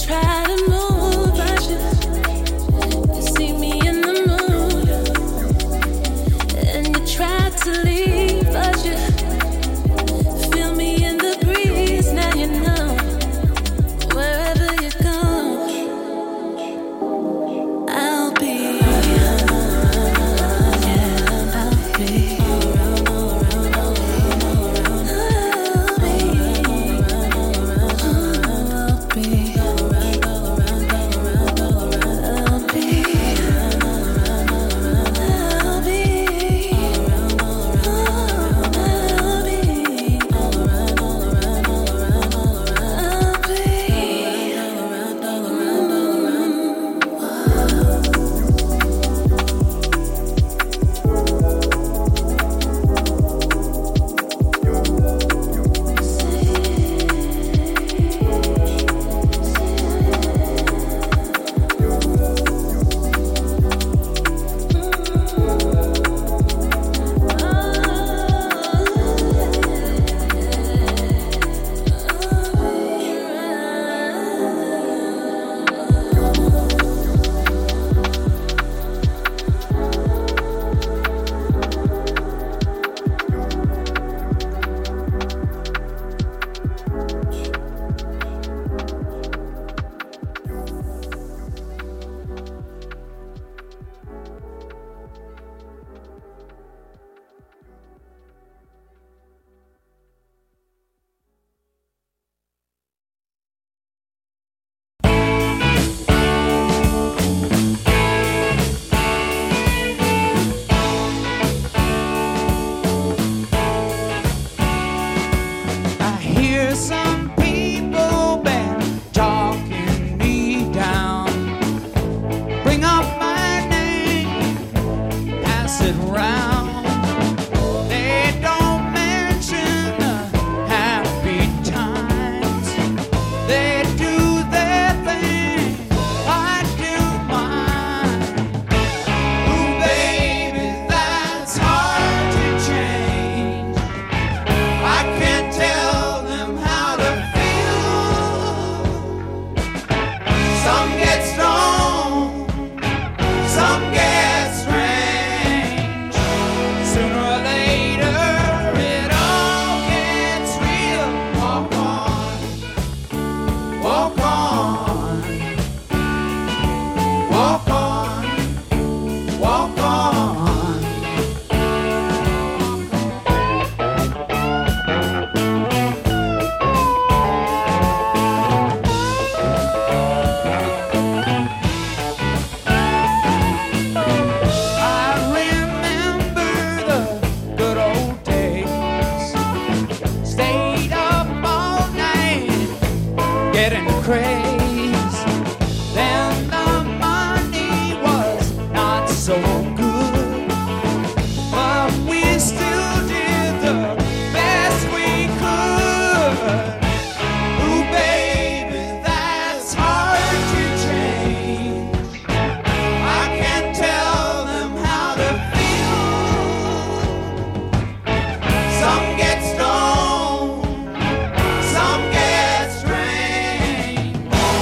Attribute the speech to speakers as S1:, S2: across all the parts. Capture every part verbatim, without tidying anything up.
S1: Some get strange.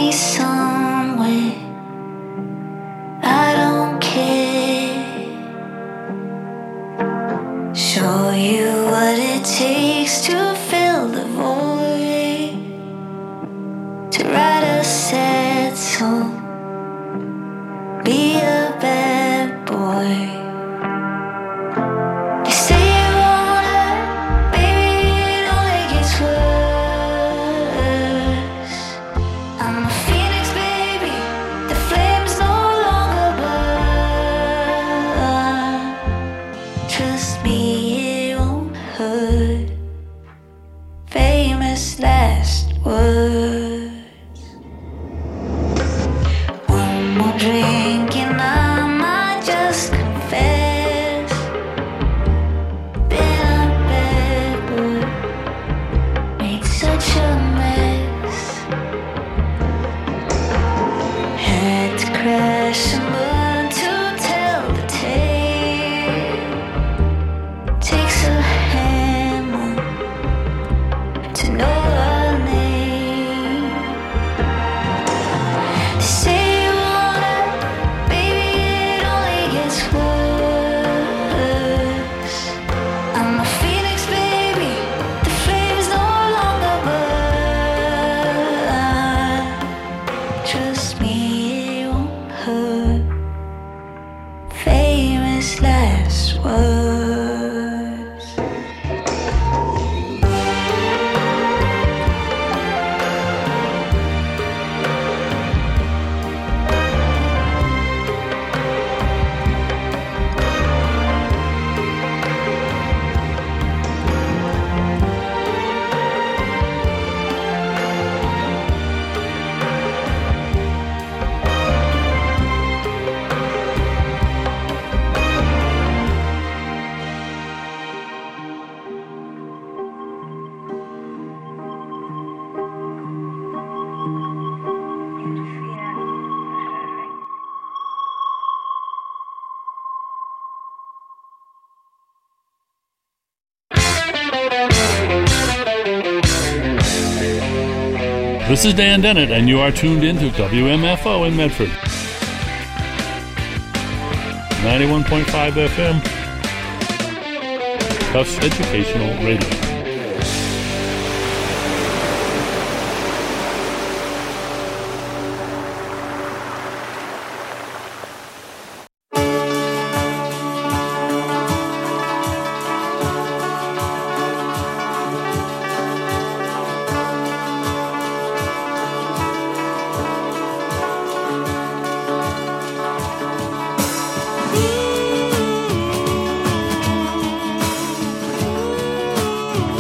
S1: me somewhere. I don't care. Show you what it takes to fill the void, to write a sad song, be a bad boy. You say you wanna, baby, it only gets worse. I'm a phoenix, baby, the flames no longer burn. Trust me, it won't hurt. Famous last words. One more drink and I might just confess. Been a bad boy, made such a mess. Had to crash and burn to tell the tale. Takes a hammer to know her name. They say you wanna, baby, it only gets worse. I'm a phoenix, baby, the flames no longer burn. Trust me, it won't hurt. Famous last words.
S2: This is Dan Dennett, and you are tuned in to W M F O in Medford. ninety-one point five F M. Tufts Educational Radio.
S1: Ooh.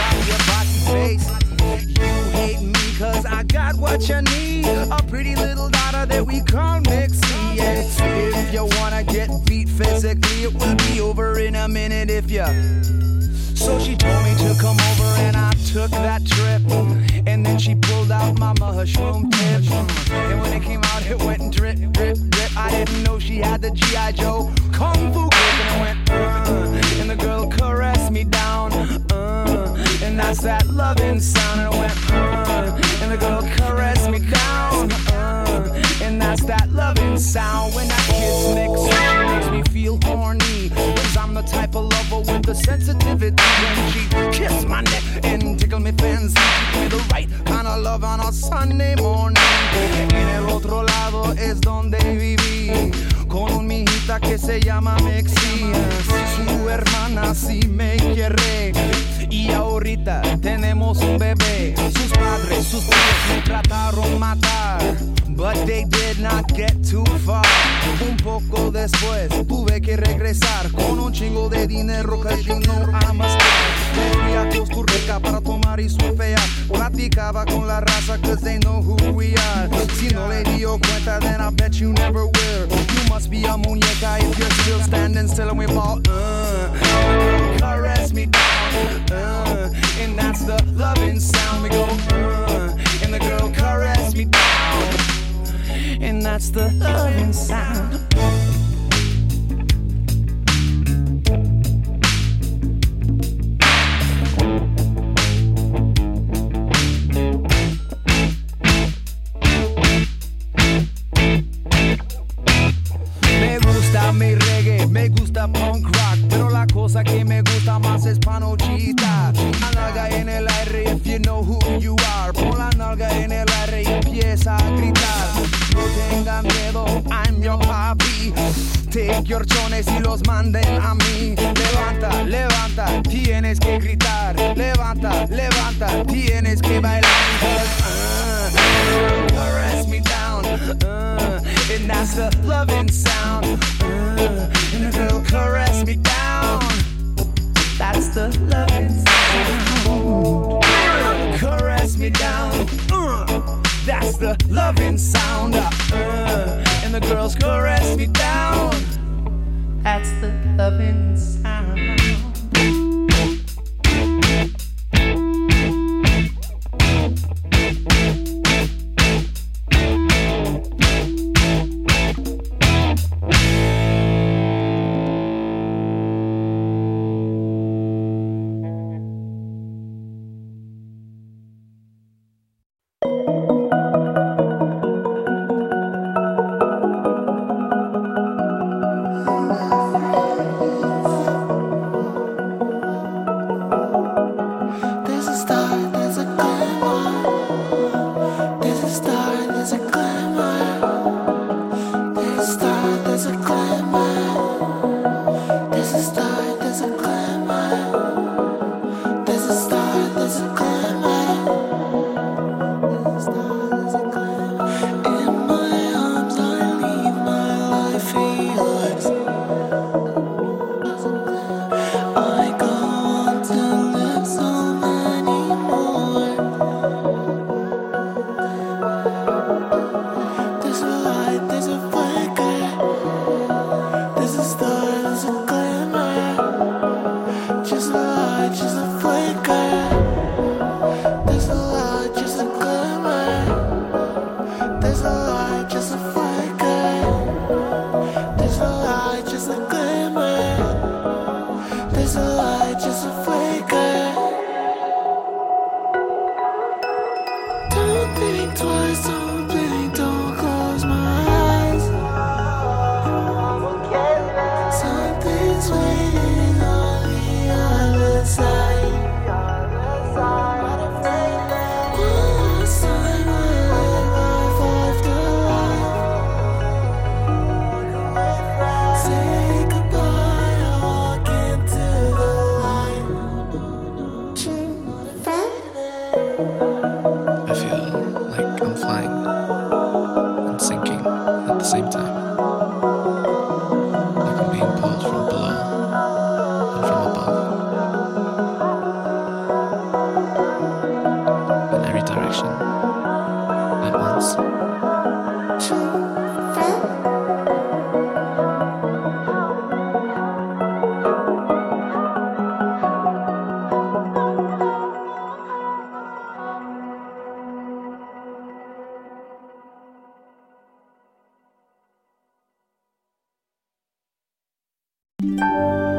S3: your bossy face. You hate me cause I got what you need. A pretty little daughter that we call Mixie. And if you wanna get beat physically, it will be over in a minute if you. So she told me to come over and I took that trip. And then she pulled out my mushroom tip. And when it came out it went drip, drip, drip. I didn't know she had the G I. Joe Kung Fu grip. And it went uh, and the girl caressed me down uh, and that's that loving sound. And it went uh, and the girl caressed me down uh, and that's that loving sound. When that kiss mixes, she makes me feel horny. Cause I'm the type of lover with the sensitivity. When she kiss my neck and tickle me fancy, give me the right kind of love on a Sunday morning. En el otro lado es donde viví con un mijita que se llama Mixie. Su hermana sí me quiere y ahorita tenemos un bebé. Sus padres, sus tíos me trataron matar, but they did not get too far. Un poco después tuve que regresar con un chingo de dinero que you know I'm a star. Me fui a Costa Rica para tomar y surfear. Platicaba con la raza cause they know who we are. Si no le dio cuenta then I bet you never will. You must be a muñeca if you're still standing still. And we ball uh, caress me down uh, and that's the loving sound. We go uh, and the girl caress me down and that's the loving sound. Me gusta mi reggae, me gusta punk rock, pero la cosa que me gusta más es panochita. La nalga en el aire if you know who you are. Pon la nalga en el aire y empieza a gritar. No tengan miedo, I'm your papi. Take your chones y los manden a mí. Levanta, levanta, tienes que gritar. Levanta, levanta, tienes que bailar. Uh, caress me down, uh, and that's the loving sound. Uh, and the girl caress me down. That's the loving sound. Caress me down. Uh, that's the loving sound. Uh, and the girls caress me down. That's the loving sound.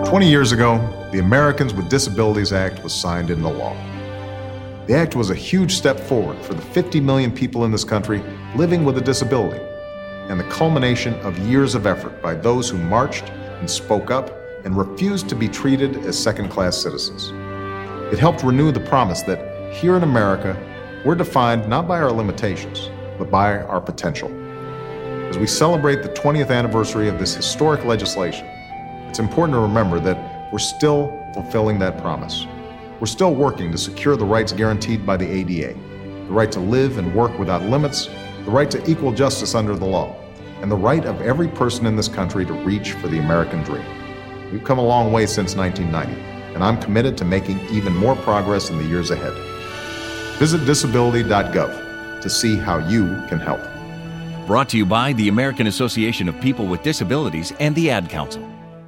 S4: twenty years ago, the Americans with Disabilities Act was signed into law. The act was a huge step forward for the fifty million people in this country living with a disability, and the culmination of years of effort by those who marched and spoke up and refused to be treated as second-class citizens. It helped renew the promise that here in America, we're defined not by our limitations, but by our potential. As we celebrate the twentieth anniversary of this historic legislation, it's important to remember that we're still fulfilling that promise. We're still working to secure the rights guaranteed by the A D A, the right to live and work without limits, the right to equal justice under the law, and the right of every person in this country to reach for the American dream. We've come a long way since nineteen ninety, and I'm committed to making even more progress in the years ahead. Visit disability dot gov to see how you can help.
S5: Brought to you by the American Association of People with Disabilities and the Ad Council.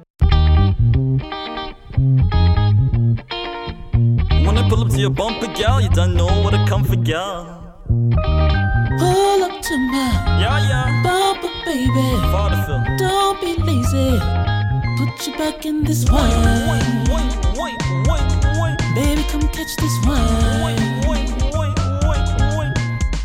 S6: When I pull up to your bumper, gal, you don't know what I come for, gal.
S7: Pull up to my
S6: Yeah, yeah.
S7: bumper, baby.
S6: Waterfield.
S7: Don't be lazy. Put you back in this wine.
S6: Wait, wait, wait, wait, wait.
S7: Baby, come catch this wine.
S6: Wait, wait, wait, wait, wait.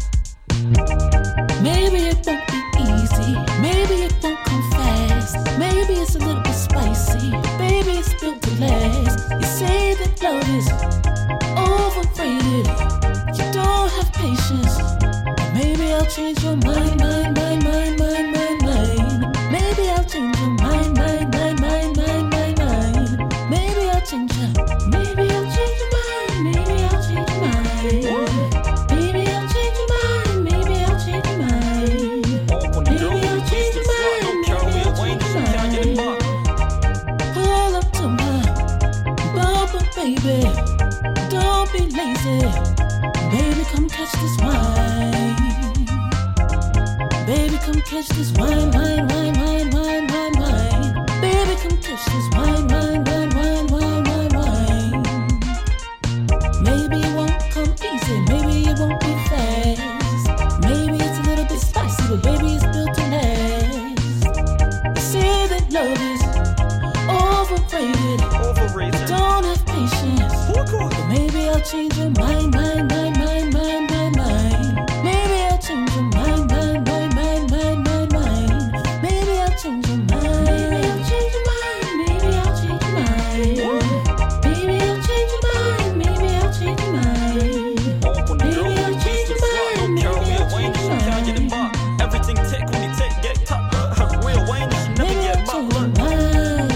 S7: Maybe it won't be easy. Maybe it won't come fast. Maybe it's a little bit spicy. Baby, it's built to last. You say that love is overrated. You don't have patience. Maybe I'll change your mind, mind, mind, mind, mind, mind, mind. Maybe I'll change your mind, mind, mind, mind, mind, mind, mind. Maybe I'll change your, maybe I'll change your mind, maybe I'll change your mind. Maybe I'll change your mind, maybe I'll change your mind. Maybe I'll change your mind, maybe I'll change your mind. Pull up to my bumper, baby. Don't be lazy. Baby, come catch this wine. Baby, come catch this wine, wine, wine, wine, wine, wine, wine. Baby, come catch this wine, wine, wine, wine, wine, wine, wine. Maybe it won't come easy, maybe it won't be fast. Maybe it's a little bit spicy, but baby, it's built to last. You say that love is overrated.
S6: Overrated.
S7: Don't have patience. But maybe I'll change your mind, mind, mind, mind, mind, mind, mind. Maybe I'll change your mind, mind, mind, mind, mind, mind, mind. Maybe I'll change your mind. Maybe I'll change your mind. Maybe I'll change your mind. Maybe I'll change your mind. Maybe I'll change your mind.
S6: Open the
S7: Maybe
S6: door,
S7: I'll
S6: you
S7: change
S6: just
S7: your
S6: slide.
S7: mind.
S6: Don't
S7: Maybe
S6: carry
S7: I'll
S6: a Wayne,
S7: change
S6: she
S7: your
S6: can't get it
S7: mind.
S6: back. Everything tick when you take, get top. Uh, real Wayne, she never
S7: Maybe
S6: get
S7: I'll
S6: back.
S7: change your
S6: Look.
S7: mind.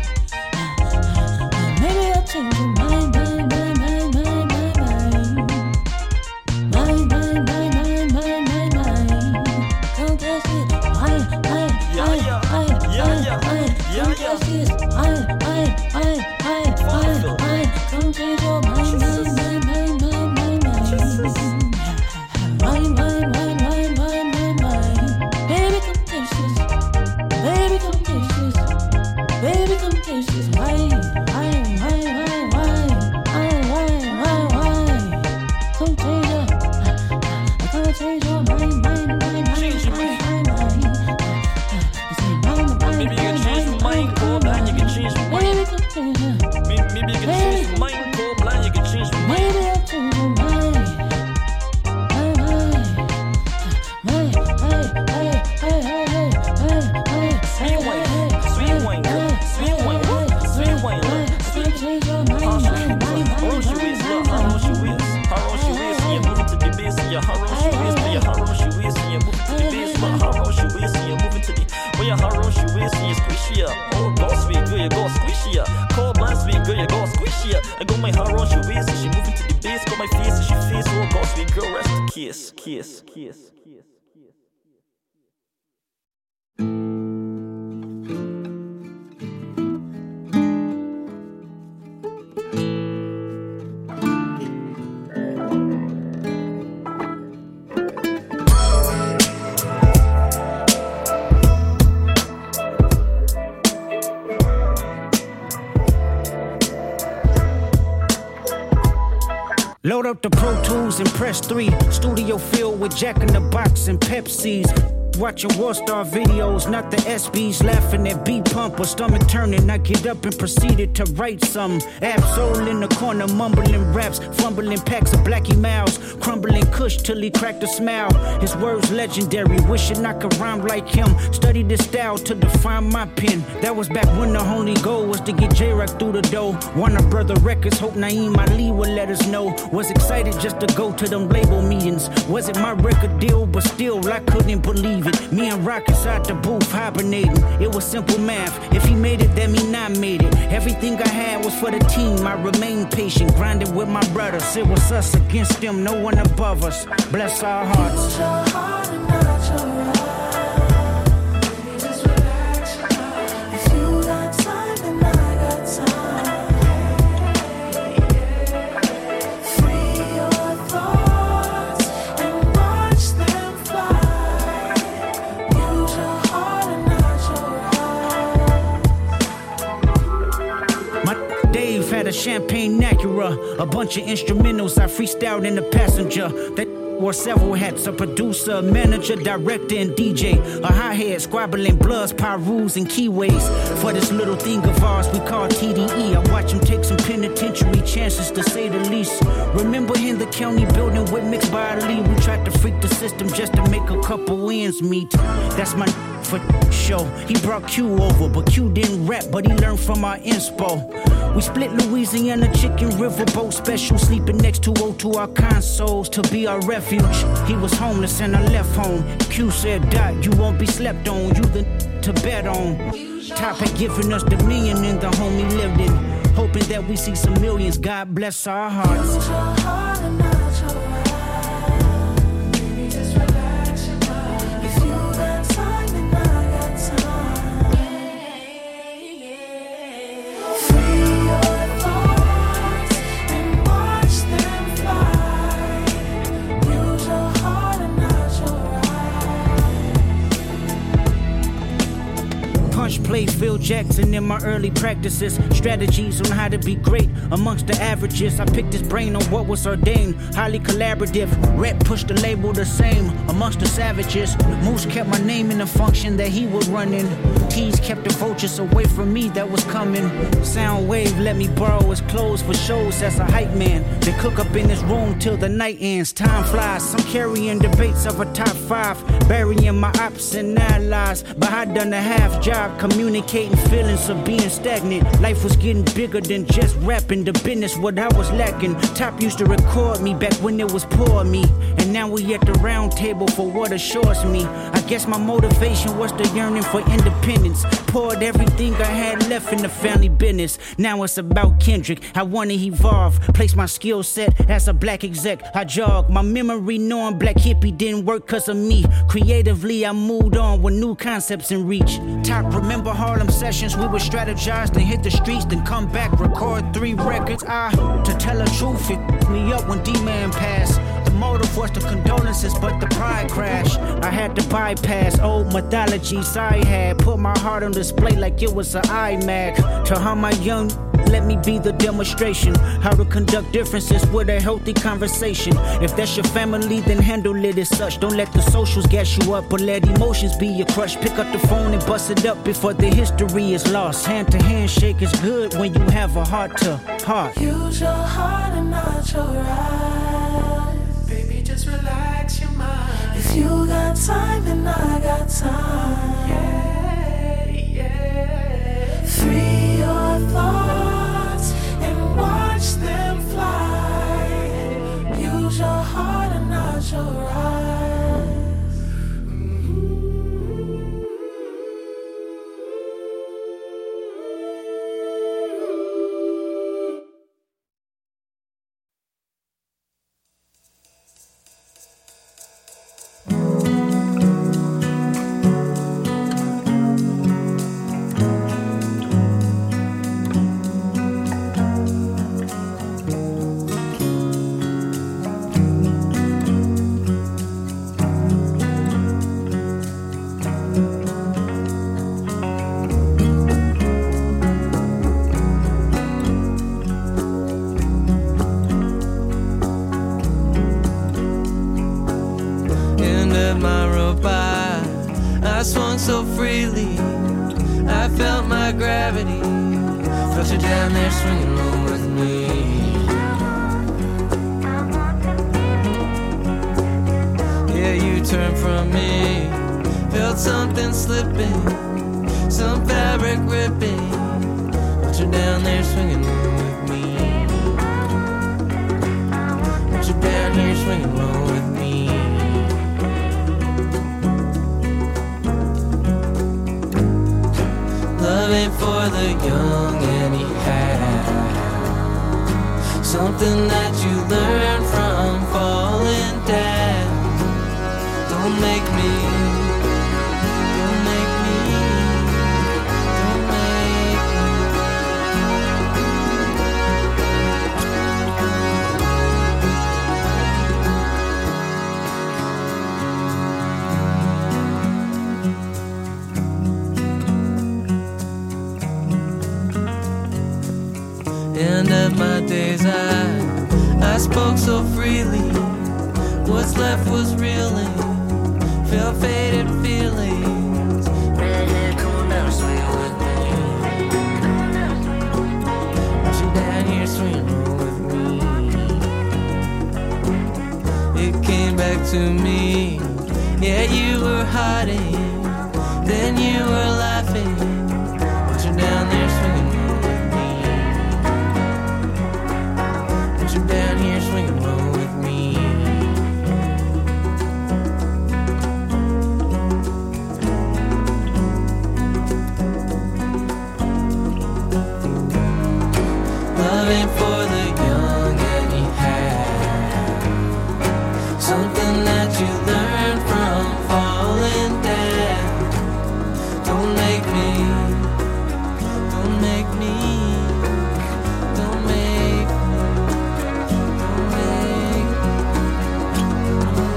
S7: Maybe I'll change your mind, mind, mind, mind, mind, mind, mind. Mind, mind, mind, mind, mind, mind, mind. Come catch it, wine, wine,
S6: Yeah,
S7: wine,
S6: yeah.
S7: wine,
S6: Yeah,
S7: wine,
S6: yeah.
S7: wine.
S6: Yeah,
S7: Come
S6: yeah.
S7: catch this, wine, wine, wine, wine, wine, wine. Come change your mind, mind, mind, mind, mind, mind, mind.
S6: Jesus.
S7: Wine, wine, wine, wine, wine, wine, wine. Baby, come catch this. Baby, come catch this. Baby, come catch this. Wine, wine, wine, wine, wine, wine, wine, wine, wine. Come change your, come change your mind, mind, mind, mind,
S6: Change your
S7: mind, mind, mind. You say mind, mind,
S6: Maybe you can
S7: mind,
S6: change your
S7: mind,
S6: mind,
S7: mind,
S6: go
S7: mind,
S6: blind, you can
S7: mind.
S6: change your mind.
S7: Baby, come change your,
S6: Maybe, maybe you can change your mind, go blind, you can change your mind.
S7: maybe I'll change your mind. Mind, mind, mind, hey, hey, hey, hey, hey, hey,
S6: Sweet wine, sweet wine, girl, sweet wine, sweet wine, look, sweet. How she is, look, how roll she is, how roll she is, and you're moving to the bass, and you're how roll she is, but you're how roll she is, and you're moving to the bass, look, how roll she is, and you're moving to the, well, you're how roll she is, and you're squishy up. Oh, go sweet girl, you go squishy up. Cold blind sweet girl, you go squishy up. I go my how roll she is, and she moving to the bass, go my face, and she face, oh, go sweet girl, rest the kiss, kiss, kiss, kiss.
S8: Load up the Pro Tools and press three. Studio filled with Jack in the Box and Pepsis. watching War Star videos, not the S Bs laughing at B-Pump or stomach turning. I get up and proceeded to write some. Absol in the corner, mumbling raps, fumbling packs of Blackie Mouse, crumbling kush till he cracked a smile. His words legendary, wishing I could rhyme like him. Studied his style to define my pen. That was back when the only goal was to get J-Rock through the door. Warner Brother Records, hope Naeem Ali would let us know. Was excited just to go to them label meetings. Wasn't my record deal, but still I couldn't believe it. Me and Rock inside the booth hibernating. It was simple math. If he made it, that mean I made it. Everything I had was for the team. I remained patient, grinding with my brothers. It was us against them, no one above us. Bless our hearts.
S1: Use your heart and not your right. Baby, just relax your mind. If you got time, then I got time. Free your thoughts and watch them fly. Use your heart and not your right.
S8: My Dave had a champagne Acura, a bunch of instrumentals I freestyled in the passenger. That wore several hats, a producer, manager, director, and D J. A hi-hat, squabbling bloods, pyrus, and keyways. For this little thing of ours we call T D E. I watch him take some penitentiary chances, to say the least. Remember in the county building with Mixed by Ali, we tried to freak the system just to make a couple ends meet. That's my for show. He brought Q over, but Q didn't rap, but he learned from our inspo. We split Louisiana chicken riverboat special, sleeping next to O to our consoles to be our refuge. He was homeless and I left home. Q said, Dot, you won't be slept on, you the to bet on. Top had given us the million in the home he lived in, hoping that we see some millions. God bless our hearts.
S1: Use your heart and not your right. Baby, just relax your mind. If you got time, then I got time. Free your thoughts and watch them fly. Use your heart and not your right.
S8: Punch played Phil Jackson in my early practices. Strategies on how to be great amongst the averages. I picked his brain on what was ordained. Highly collaborative. Rep pushed the label the same amongst the savages. Moose kept my name in the function that he would run in. Tease kept the vultures away from me that was coming. Soundwave let me borrow his clothes for shows as a hype man. Then cook up in his room till the night ends. Time flies. Some carrying debates of a top five. Burying my ops and allies. But I done a half job communicating feelings of being stagnant. Life was getting bigger than just rapping. The business what I was lacking. Top used to record me back when it was poor of me, and now we at the round table for what assures me. I guess my motivation was the yearning for independence. Poured everything I had left in the family business. Now it's about Kendrick. I wanna evolve, place my skill set as a black exec. I jog my memory knowing Black Hippie didn't work cause of me. Creatively I moved on with new concepts in reach. Top remember Harlem sessions, we would strategize, then hit the streets, then come back, record three records. I, to tell the truth, it me up when D-Man passed. The motive was the condolences, but the pride crashed. I had to bypass old mythologies I had. Put my heart on display like it was an iMac. To how my young let me be the demonstration. How to conduct differences with a healthy conversation. If that's your family, then handle it as such. Don't let the socials gas you up, but let emotions be your crush. Pick up the phone and bust it up before the history is lost. Hand to hand shake is good when you have a heart to heart.
S1: Use your heart and not your eyes. Baby, just relax your mind. If you got time, then I got time. Yeah, yeah. Free your thoughts and watch them fly. Use your heart and not your eyes.
S9: I swung so freely, I felt my gravity. Felt you down there swinging low with me. Yeah, you turned from me. Felt something slipping, some fabric ripping. Felt you down there swinging low with me. Felt you down here swinging low with me. Love ain't for the young anyhow. Something that you learn from falling down. Don't make me, don't make me, don't make End of my days, I, I spoke so freely. What's left was reeling. Felt faded feelings. Red hair, come on down, swing with me. Want you down here swinging with me. It came back to me. Yeah, you were hiding, then you were laughing. Want you down there swinging with me. Want you down here swinging with me. Loving for the young anyhow. Something that you learn from falling down. Don't make me, don't make me, don't make me, don't make, don't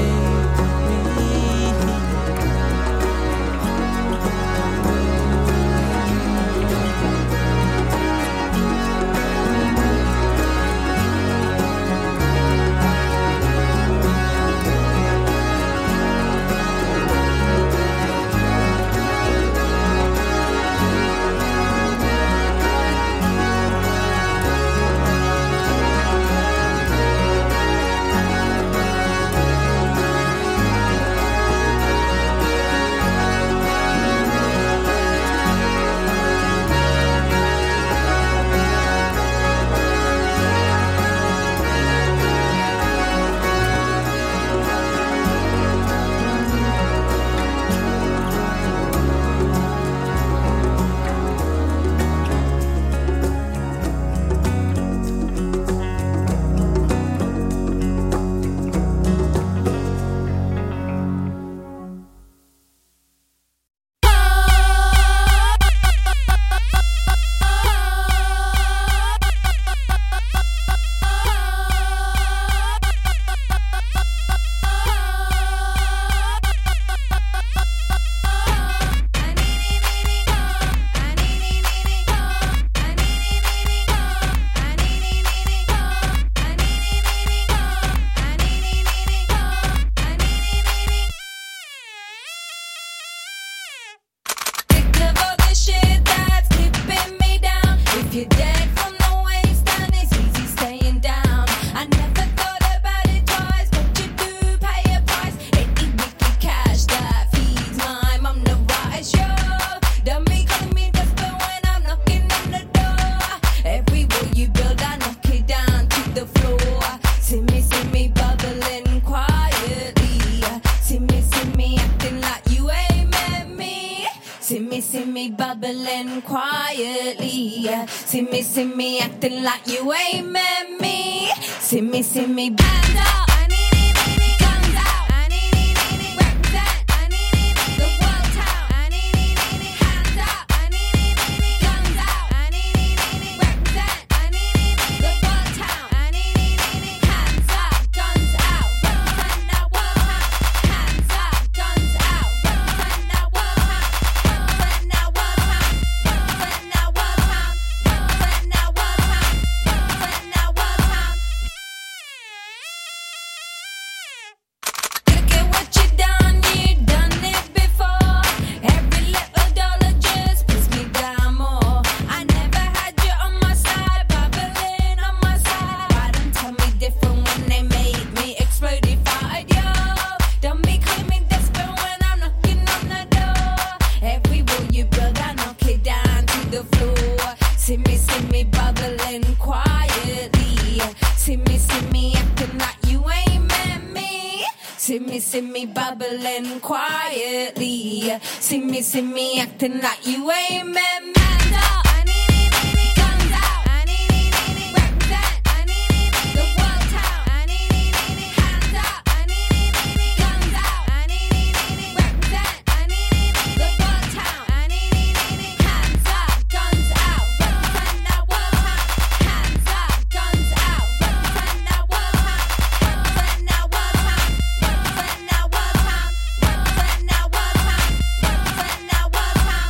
S10: See me, see me acting like you ain't met me. See me, see me band up. Guns out. Represent the world town. Hands up. Guns out. Represent the world town. Hands up. Guns out. Represent that world town. Hands up. Guns out. Represent that world town. Represent that world town. Represent that world town. Represent that world town. Represent that world town. acting like you ain't met me. See me, see me bubbling quietly. See me, see me acting like you ain't met me. Hands up, I need it, need it. Guns out, I need it, need it. Represent, I need it, need it. The world town, I need it, need it. Hands up, I need it, need it. Guns out, I need it, need it. Represent, I need it, need it. The world town, I need it, need it. Hands up, guns out, represent that world town. Hands up, guns out, represent that world town. Represent that world town. Represent that world town. Represent that world town. Represent that world town.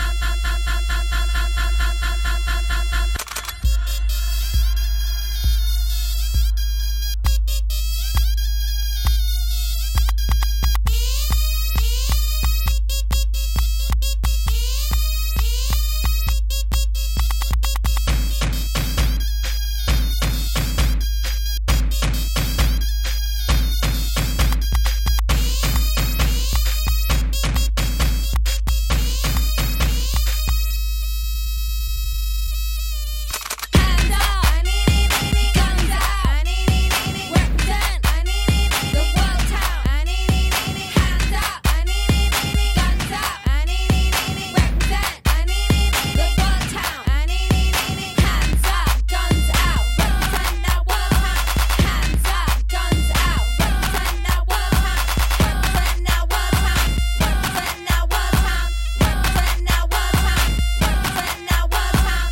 S10: Hands up, I need it, need it. Guns out, I need it, need it. Represent, I need it, need it. The world town, I need it, need it. Hands up, I need it, need it. Guns out, I need it, need it. Represent, I need it, need it. The world town, I need it, need it. Hands up, guns out, represent that world town. Hands up, guns out, represent that world town. Represent that world town. Represent that world town. Represent that world town. Represent that world town.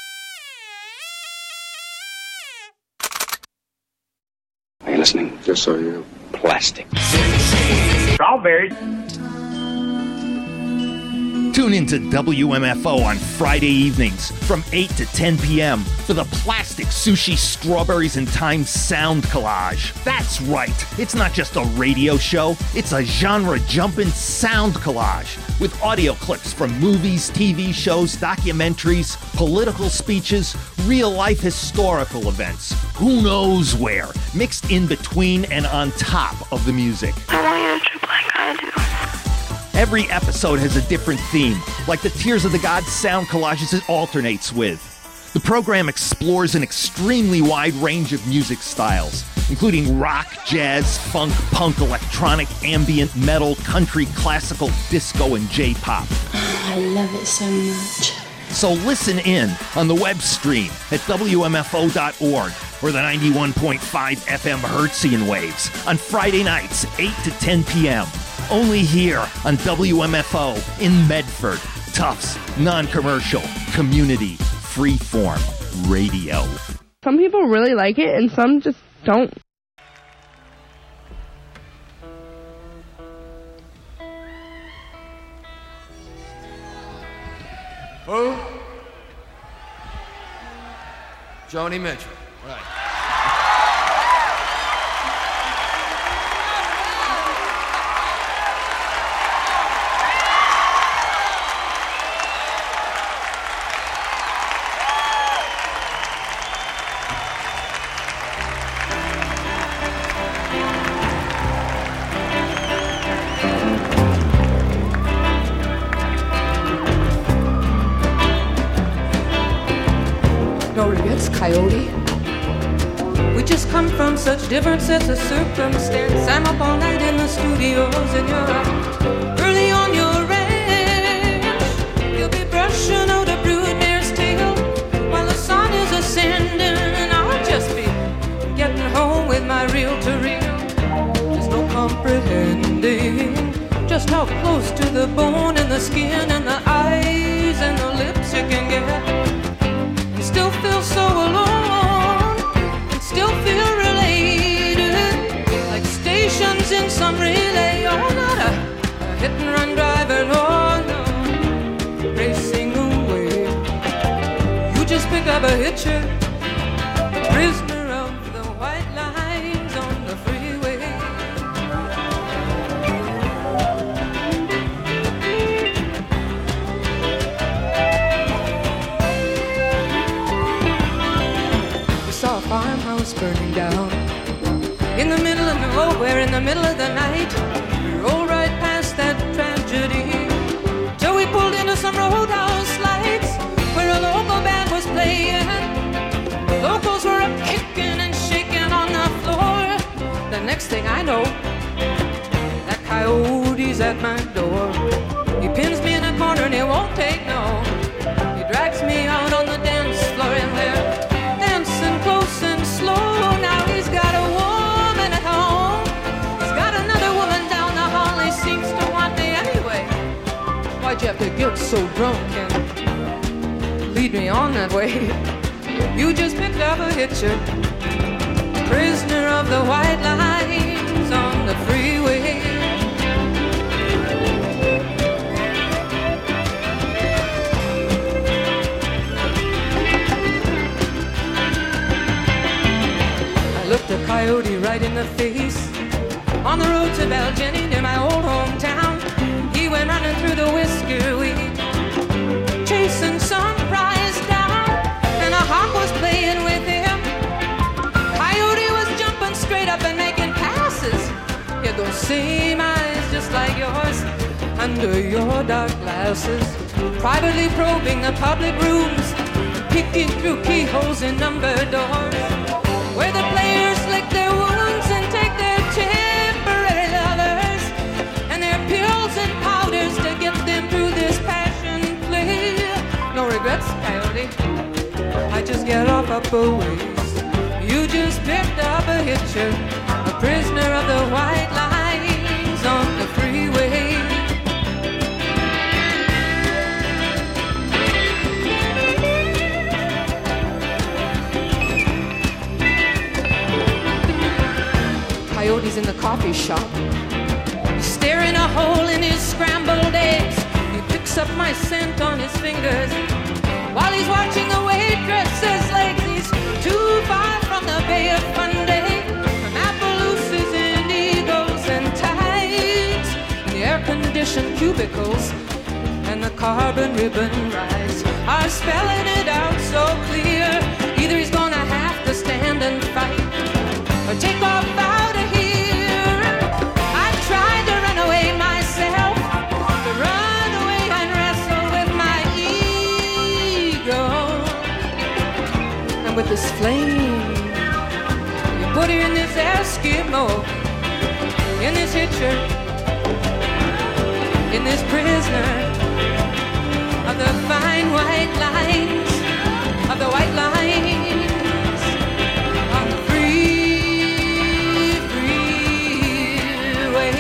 S11: Are you listening? Yes, I am. Plastic.
S12: Strawberries.
S13: Tune into W M F O on Friday evenings from eight to ten p.m. for the Plastic Sushi Strawberries and Time Sound Collage. That's right, it's not just a radio show, it's a genre-jumping sound collage with audio clips from movies, T V shows, documentaries, political speeches, real-life historical events, who knows where, mixed in between and on top of the music.
S14: I want you to trip like I do.
S13: Every episode has a different theme, like the Tears of the Gods sound collages it alternates with. The program explores an extremely wide range of music styles, including rock, jazz, funk, punk, electronic, ambient, metal, country, classical, disco, and J-pop.
S14: I love it so much.
S13: So listen in on the web stream at W M F O dot org or the ninety-one point five F M Hertzian waves on Friday nights, eight to ten p.m. Only here on W M F O in Medford. Tufts, non-commercial, community, freeform radio.
S15: Some people really like it and some just don't.
S16: Who? Joni Mitchell. Right.
S17: No regrets, Coyote. We just come from such different sets of circumstance. I'm up all night in the studios and you're up early on your ranch. You'll be brushing out a broodmare's tail while the sun is ascending, and I'll just be getting home with my reel-to-reel. There's no comprehending just how close to the bone and the skin and the eyes and the lips you can get. Still feel so alone, and still feel related, like stations in some relay. Oh, not a, a hit and run driver, no, no, racing away. You just pick up a hitcher, a prisoner of the white lines on the freeway. Saw a farmhouse burning down in the middle of nowhere, in the middle of the night. We rolled right past that tragedy till we pulled into some roadhouse lights where a local band was playing. The locals were up kicking and shaking on the floor. next thing I know, that coyote's at my door. He pins me in a corner and he won't take no. He drags me out on the dance floor and they're dancing close and slow. Now he's got a woman at home. He's got another woman down the hall. He seems to want me anyway. Why'd you have to get so drunk and lead me on that way? You just picked up a hitcher, prisoner of the white lines on the freeway. I looked a coyote right in the face on the road to Belgium near my old hometown. He went running through the whisker weed, chasing some prize down, and a hawk was playing with him. Coyote was jumping straight up and making passes. He had those same eyes just like yours under your dark glasses, privately probing the public rooms, peeking through keyholes in numbered doors, where the players lick their wounds and take their temporary lovers and their pills and powders to get them through this passion play. No regrets, coyote, I just get off up a ways. You just picked up a hitcher, a prisoner of the white lines on the freeway. Coyote's in the coffee shop. He's staring a hole in his scrambled eggs. He picks up my scent on his fingers while he's watching the waitress's legs. He's too far from the Bay of Fundy, from Appaloosas and Eagles and Tides, the air-conditioned cubicles and the carbon ribbon rides are spelling it out so clear. Either he's gonna have to stand and fight or take off out of here. I tried to run away myself, to run away and wrestle with my ego. And with this flame, you put her in this Eskimo, in this hitcher, in this prisoner of the fine white lines, of the white lines, on the free, freeway.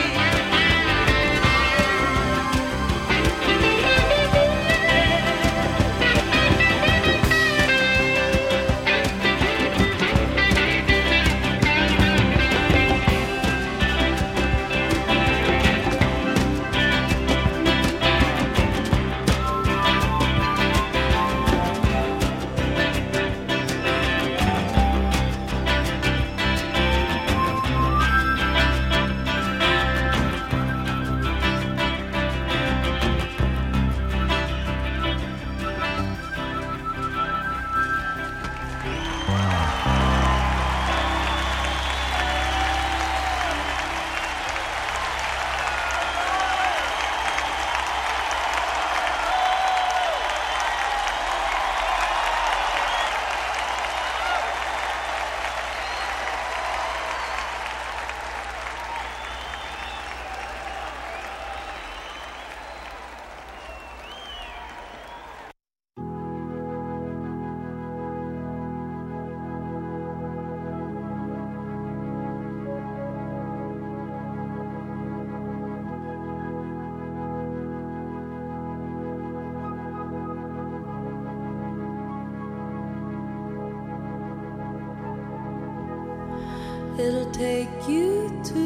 S7: It'll take you to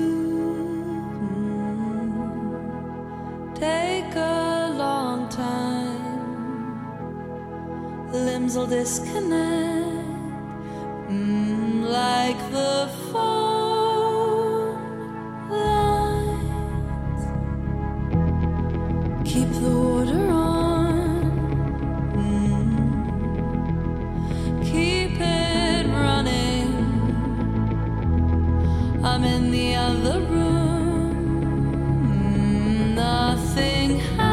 S7: mm, take a long time. Limbs will disconnect mm, like the phone lines. Keep the water on. Mm, keep it running. I'm in the other room. Nothing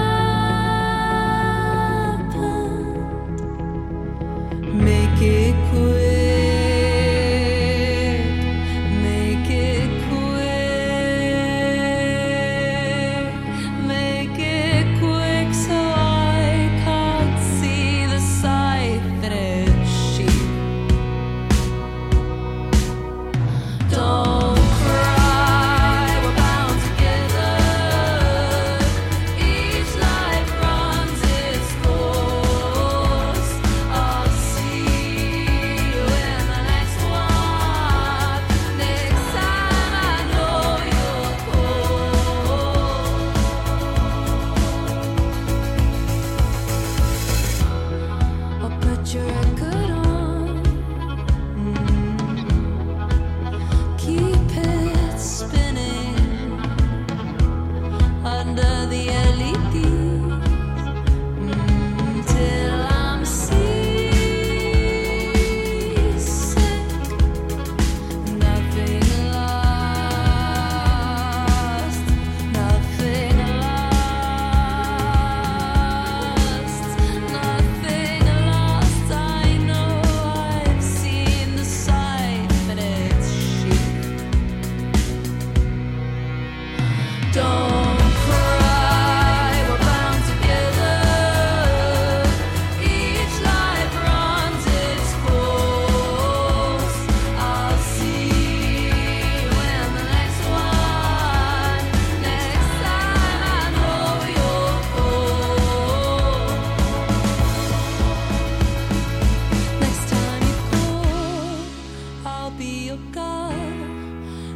S7: happened. Make it quick. Make it quick.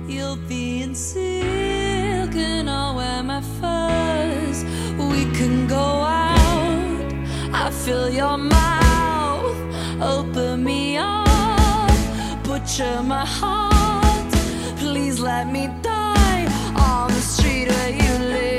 S7: You'll be in silk and I'll wear my furs. We can go out, I feel your mouth. Open me up, butcher my heart. Please let me die on the street where you live.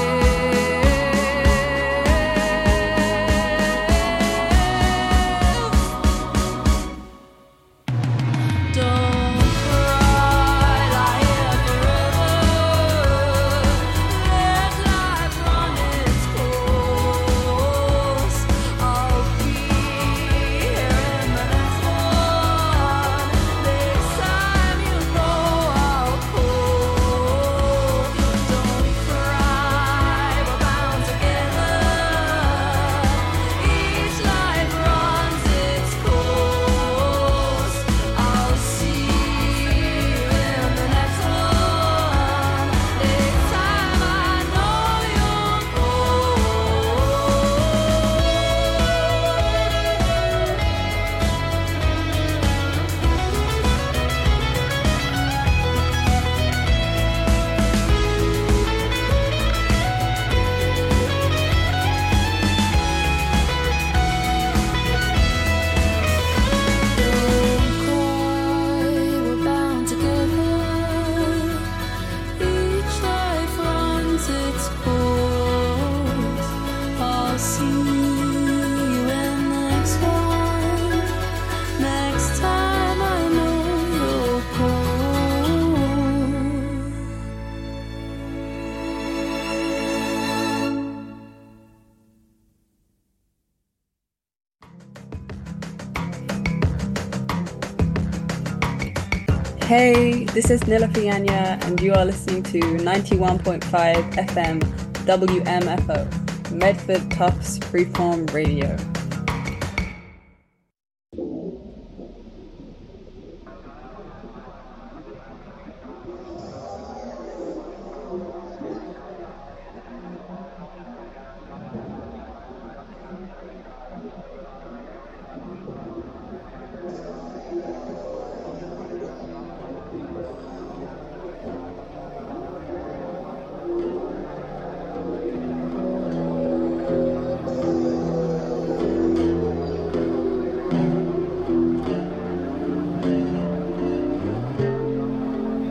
S18: Hey, this is Nila Fianya, and you are listening to ninety-one point five F M W M F O, Medford Tufts Freeform Radio.